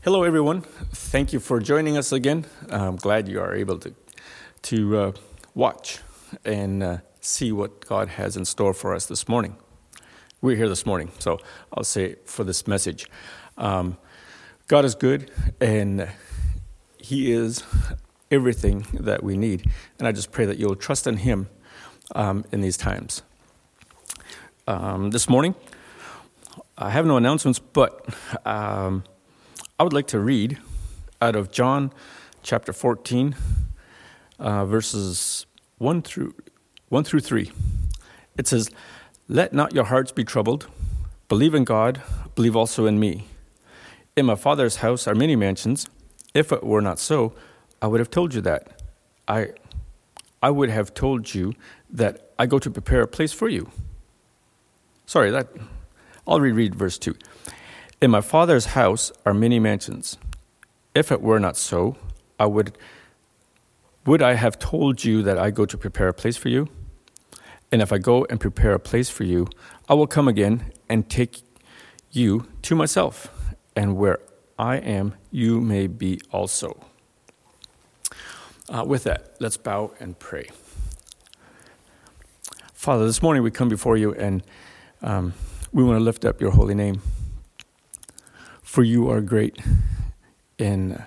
Hello, everyone. Thank you for joining us again. I'm glad you are able to watch and see what God has in store for us this morning. We're here this morning, so I'll say for this message. God is good, and He is everything that we need. And I just pray that you'll trust in Him in these times. This morning, I have no announcements, but I would like to read out of John chapter 14, verses 1 through 3. It says, "Let not your hearts be troubled. Believe in God, believe also in me. In my Father's house are many mansions. If it were not so, I would have told you that. I would have told you that I go to prepare a place for you." I'll reread verse 2. "In my Father's house are many mansions. If it were not so, would I have told you that I go to prepare a place for you? And if I go and prepare a place for you, I will come again and take you to myself, and where I am, you may be also." With that, let's bow and pray. Father, this morning we come before you, and we want to lift up your holy name. For you are great. In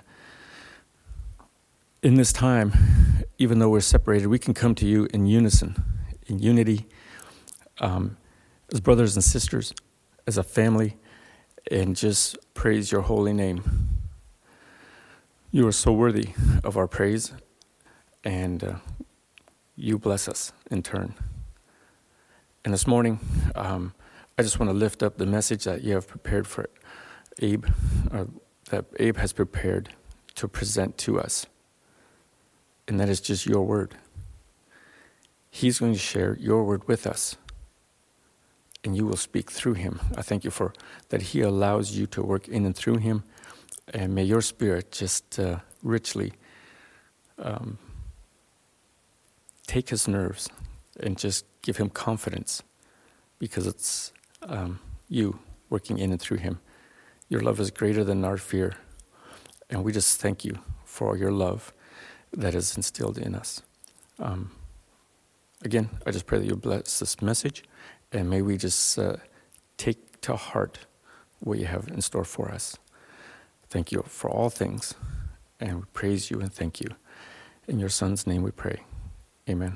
this time, even though we're separated, we can come to you in unison, in unity, as brothers and sisters, as a family, and just praise your holy name. You are so worthy of our praise, and you bless us in turn. And this morning, I just want to lift up the message that you have prepared for Abe, that Abe has prepared to present to us. And that is just your word. He's going to share your word with us, and you will speak through him. I thank you for that he allows you to work in and through him, and may your spirit just richly take his nerves and just give him confidence, because it's you working in and through him. Your love is greater than our fear, and we just thank you for your love that is instilled in us. Again, I just pray that you bless this message, and may we just take to heart what you have in store for us. Thank you for all things, and we praise you and thank you. In your Son's name we pray. Amen.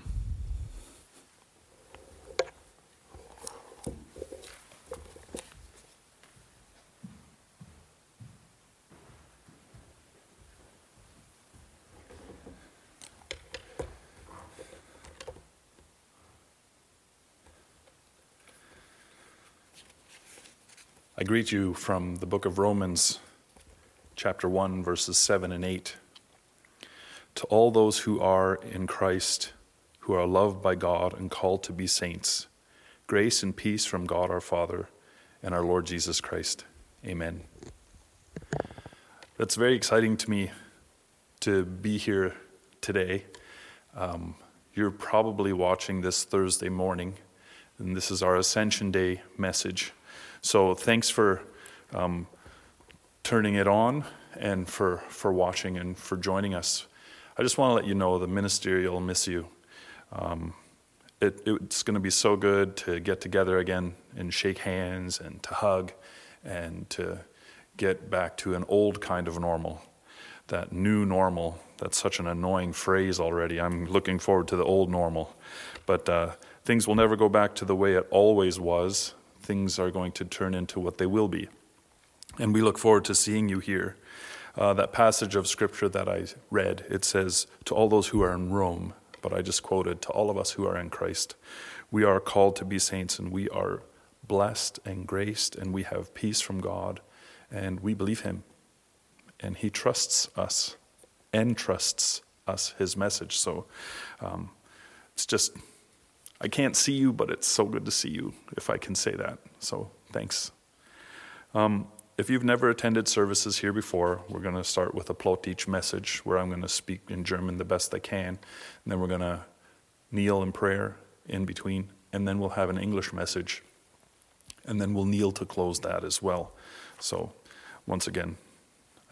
I greet you from the book of Romans, chapter 1, verses 7 and 8. "To all those who are in Christ, who are loved by God and called to be saints, grace and peace from God our Father and our Lord Jesus Christ. Amen." That's very exciting to me to be here today. You're probably watching this Thursday morning, and this is our Ascension Day message. So thanks for turning it on and for watching and for joining us. I just want to let you know the ministry will miss you. It's going to be so good to get together again and shake hands and to hug and to get back to an old kind of normal. That new normal, that's such an annoying phrase already. I'm looking forward to the old normal. But things will never go back to the way it always was. Things are going to turn into what they will be. And we look forward to seeing you here. That passage of scripture that I read, it says, "To all those who are in Rome," but I just quoted, "To all of us who are in Christ, we are called to be saints, and we are blessed and graced, and we have peace from God, and we believe him. And he trusts us, entrusts us his message." So it's just, I can't see you, but it's so good to see you, if I can say that. So thanks. If you've never attended services here before, we're going to start with a Plattdeutsch message, where I'm going to speak in German the best I can. And then we're going to kneel in prayer in between. And then we'll have an English message. And then we'll kneel to close that as well. So once again,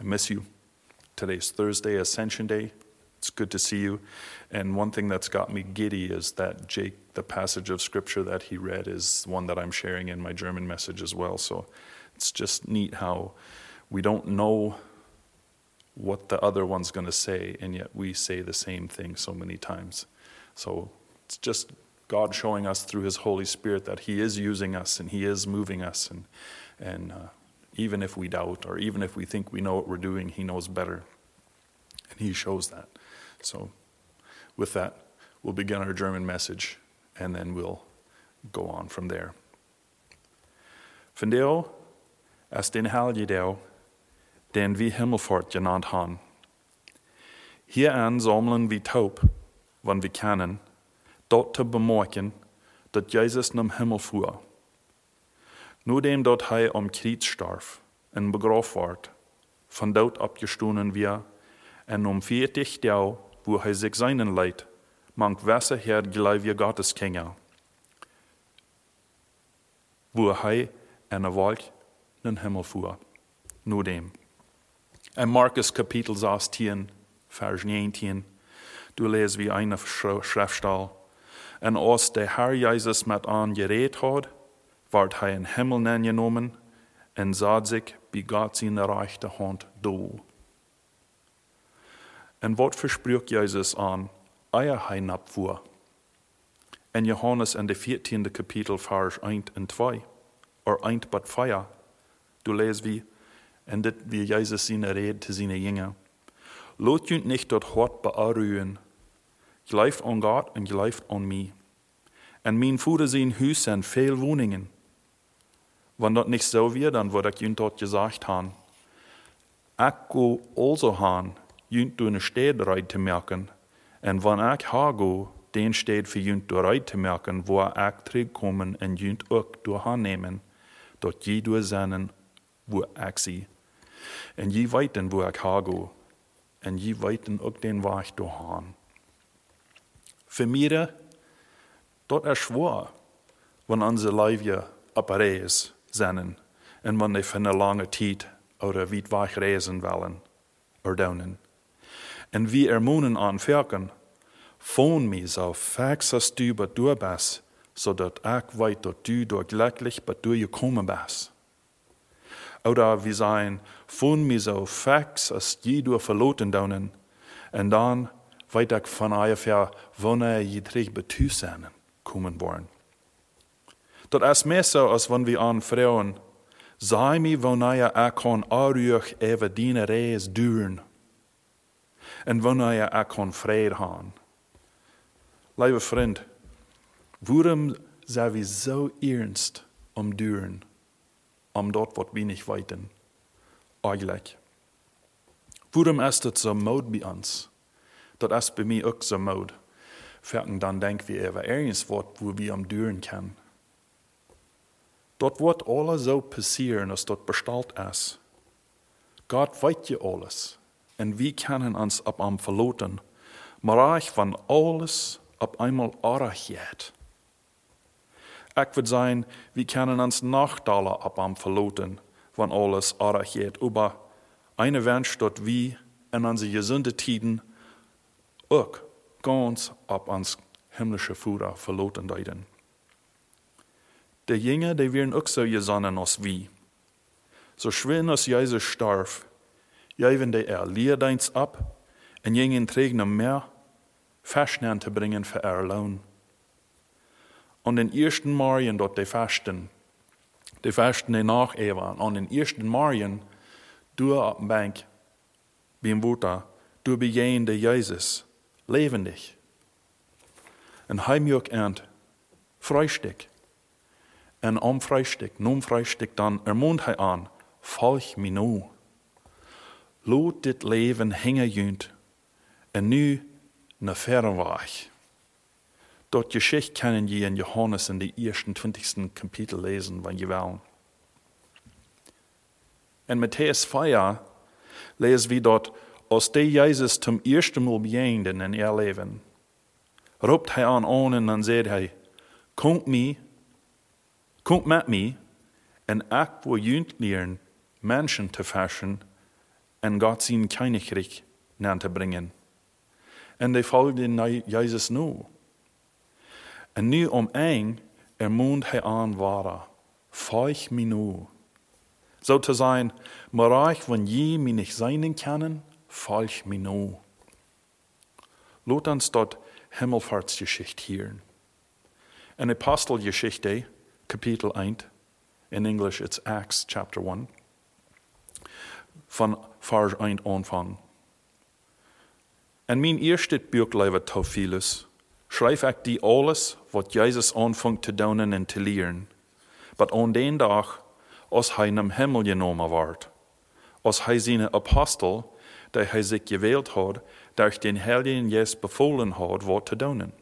I miss you. Today's Thursday, Ascension Day. It's good to see you. And one thing that's got me giddy is that Jake, the passage of scripture that he read, is one that I'm sharing in my German message as well. So it's just neat how we don't know what the other one's going to say, and yet we say the same thing so many times. So it's just God showing us through his Holy Spirit that he is using us and he is moving us. And even if we doubt or even if we think we know what we're doing, he knows better. And he shows that. So with that, we'll begin our German message and then we'll go on from there. Vandaag is den helgedag, den vi Himmelfahrt genannt han. Hieran sammeln vi taub, wann wir kennen, dort te bemerken, dat Jesus nam Himmel fuhr. Nur dem dort hij Kreuz starf en begraven ward, van dood abgestoßen wir, en 40 Tage, wo hij sich seinen Leid, mank Wasser her gleich wie Gottes Kinder, wo hij en een Wolk in Himmel fuhr. Nur dem. In Markus Kapitel 16, Vers 19, du leest wie eine Schriftstelle. En als der Herr Jesus met aan gereed had, werd hij in Himmel neergenomen en zat zich bij God zijn rechterhand doel. En wat versprach Jesus aan, eer hij napvoer? In Johannes in de 14e Kapitel, Vers 1 en 2, or 1 tot 4, du leest wie, en dit wie Jesus zijn rede te zijn jingen. Laat je niet dat hart bearruien. Geloof aan God en geloof aan mij. En mijn Vader zijn huis zijn veel woningen. Wanneer dat niet zo weer, dan word ik je dat gezegd hebben. Ik go also gaan, je door een stad rijden te merken. En wanneer ik haar go, den stad voor je door rijden te merken, waar ik terugkomen en je ook door haar nemen, dat je door zijn, waar ik zie. En je weten waar ik haar go. En je weten ook den weg door gaan. Voor mij, dat is schwer, wanneer onze leven op reis zijn en wanneer voor een lange tijd oder weit weg reizen willen of doen. En wie moeten aanwerken, van mij zo vaak als du bedoel bent, zodat ik weet dat du door glücklich bedoel gekomen bent. Oder wir sein, von mir so fax, als je door verloten doen, en dan weet ik van ungefähr, wanneer je terug betu zijn, komen worden. Dat is meer zo als wanneer we aan vrouwen, zei me wanneer ik kan aanruig even die reis duren, en wanneer ik kan vrede gaan. Lieve vriend, waarom zijn we zo ernst om duren? Om dat wat we niet weten, eigenlijk. Waarom is dat zo mooi bij ons? Dat is bij mij ook zo mooi. Verken dan denken we even ergens wat waar we om duren kunnen. Dat wordt alles zo passeren als dat besteld is. God weet je alles. En we kunnen ons op hem verloten. Maar ik van alles op eenmaal aardigheid. Ik wil zeggen, we kunnen ons Nachteile op hem verloten, van alles aardigheid. Aber eine wens dat we in onze gezonde tijden ook ganz op ons himmlische Vader verloten deiden. De Jünger, die werden ook zo gezonnen als we. So schwer als Jesus starf, geven de leerdienst ab en gingen tegen hem meer Festnamen te brengen voor Lohn. An den ersten Morgen dort die Fasten die nacheven, an den ersten Morgen, du auf dem Bank, beim Water, du begehende Jesus, lebendig. En hij mir ook aan Frühstück. En am Frühstück, nom Frühstück dan ermunt hij aan, volg me nu. Laat dit leven hängen junt, en nu naar verre weg. Dat Geschichte können je in Johannes in die ersten 20. Kapitel lesen, wenn je wollen. In Matthäus 4 lesen wir dort, als der Jesus zum ersten Mal begegnet in ihr Leben, roept hij aan en dan zegt hij, komt met mij, en ik wil jullie leren mensen te fischen en Gott zijn Königreich naar te brengen. En de volgden Jezus nu. En nu ermunt hij aan waren, volg me nu. Zo te zijn, maar ich, wenn je mij niet zijn kennen, volg me nu. Laat ons dat Himmelfahrtsgeschichte hören. In Apostelgeschichte, Kapitel 1, in English it's Acts chapter 1, van vers 1 aanvang. En mijn eerste boek, lieve Theophilus, schrijf ik die alles, wat Jezus aanvangt te doen en te leren. Maar aan den dag, als hij naar Himmel genomen wordt, als hij zijn apostel, die hij zich gewählt had, durch den Heiligen Geist befohlen had, wat te doen.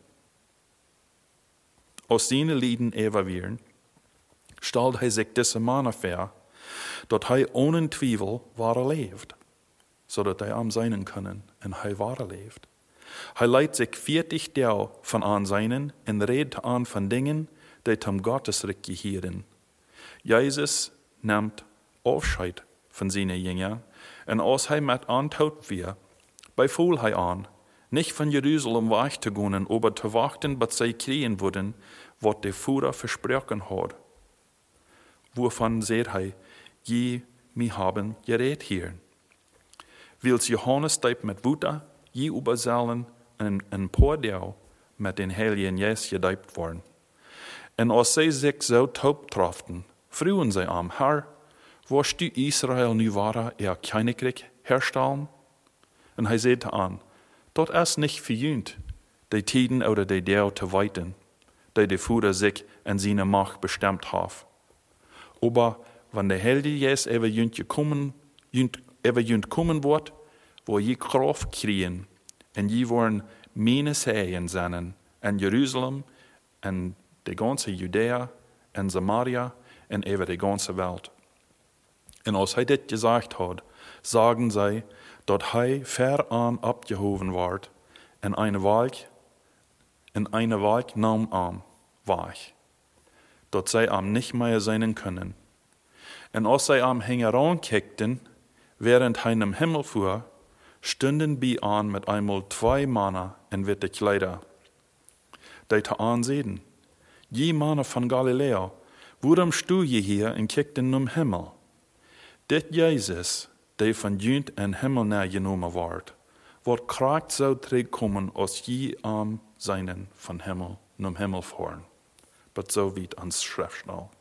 Als zijn Lieden evalueren, stelt hij zich deze mannen voor, dat hij ohne Twijfel ware leeft, zodat hij am zijn kunnen en hij ware leeft. Hij leidt zich 40 deel van aan zijnen en redt aan van dingen die zum Gottesreich gehören. Jezus neemt afscheid van zijn jingen en als hij met aantoot weer, bevoel hij aan, nicht von Jerusalem weg te gaan, aber te wachten, bis zij kriegen worden, wat de Führer versprochen had. Wovon zegt hij, je mij haben geredet hier. Wils Johannes typt met Wuta, je überzellen en een paar deel met den Heiligen Geist gedijpt worden. En als zij zich zo taub traften, vroegen zij am, Herr, was du Israel nu ware, Königreich herstellen? En hij zei aan, dat is niet verjunt, de tijden oder de deel te weten, die de Führer zich en zijn macht bestemd heeft. Aber wenn der Heilige Geist junt kommen wordt, wo je Kraft kriegen, en je worden meine Seien zijn, en Jeruzalem, en de ganze Judäa, en Samaria, en over de ganze Welt. En als hij dit gezegd had, sagen zij, dat hij ver aan abgehoven wordt, en eine Walk nam am weg, dat zij am nicht mehr zijn kunnen. En als zij am Hängeran kijkten, während hij naar Himmel fuhr, stunden bij aan met einmal 2 Männer in witte Kleider. Die te aanzeden, je Männer van Galilea, waarom stu je hier en kijkten naar Himmel? Dit Jezus, die van junt en Himmel neergenomen wordt, wat kracht zou terugkomen als je am zijnen van Himmel naar Himmel voeren. But so wie ans Schriftstall.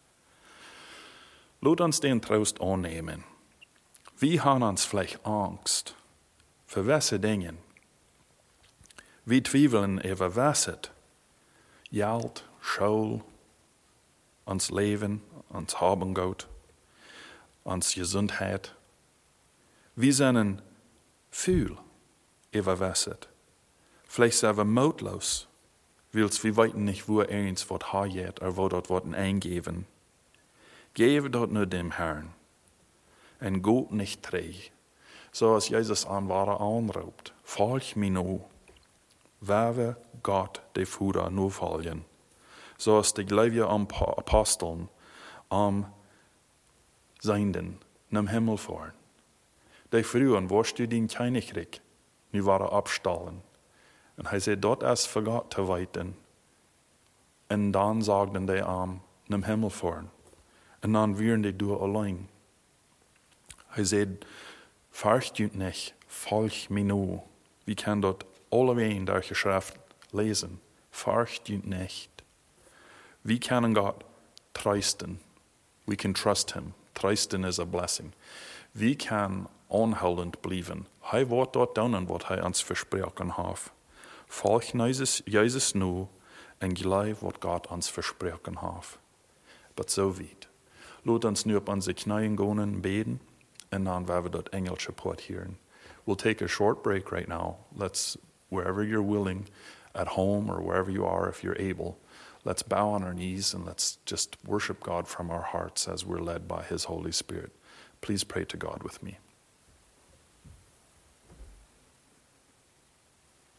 Laat ons den Trost aannemen. Wir haben uns vielleicht Angst für welche Dinge. Wir zweifeln über was. Geld, Schule, uns Leben, uns Habengut, uns Gesundheit. Wir sind viel über was. Vielleicht sind wir mutlos, weil wir wissen nicht, wo eins wird hergeht oder wo dort wird eingeben. Gebe dort nur dem Herrn. En Gott nicht träg. So als Jesus an ware anroept. Volg me nu. Waar Gott de Führer nu volgen. So als de gelijke Aposteln am Seinden nam Himmel voeren. De vroegen, was du den Königreich? Nu waren abstallen. En hij zei, dat is voor Gott te weten. En dan sagten de am, nam Himmel voeren. En dan wären die door alleen. Hij zei, fürcht u nicht, volg me nu. We kunnen dat alleweer durch de Schrift lezen. Fürcht u nicht. We kunnen God trösten. We can trust him. Trösten is a blessing. We can aanhoudend blijven. Hij wordt dat doen wat hij ons versproken heeft. Volg Jezus nu en gelijk wat God ons versproken heeft. But so weit. Laat ons nu op onze knieën gaan en beten. And then we that Engelsche part here. We'll take a short break right now. Let's, wherever you're willing, at home or wherever you are, if you're able, let's bow on our knees and let's just worship God from our hearts as we're led by his Holy Spirit. Please pray to God with me.